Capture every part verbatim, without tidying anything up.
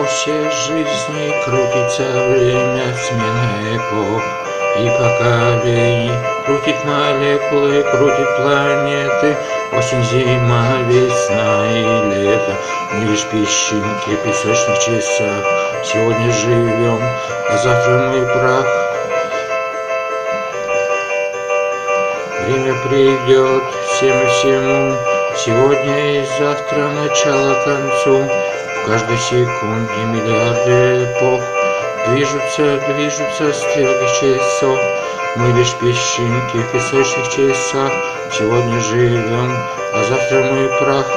оси жизни крутится время смены эпох и поколений. Крутит молекулы, крутит планеты, осень, зима, весна и лето. Мы лишь песчинки в песочных часах. Сегодня живем, а завтра мы прах. Время придет всем и всему, сегодня и завтра начало к концу. В каждой секунде миллиарды эпох движутся, движутся стрелки часов. Мы лишь песчинки в песочных часах. Сегодня живем, а завтра мы прах.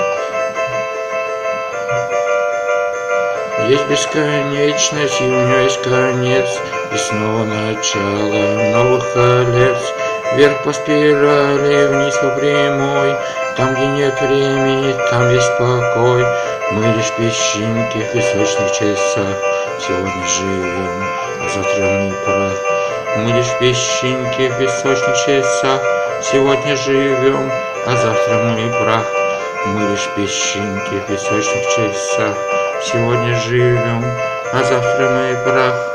Есть бесконечность, и у нее есть конец, и снова начало новых колец. Вверх по спирали, вниз по прямой. Там, где нет времени, там есть покой. Мы лишь песчинки в песочных часах. Сегодня живем, а завтра мы прах. Мы лишь песчинки в песочных часах. Сегодня живем, а завтра мы прах. Мы лишь песчинки в песочных часах. Сегодня живем, а завтра мы прах.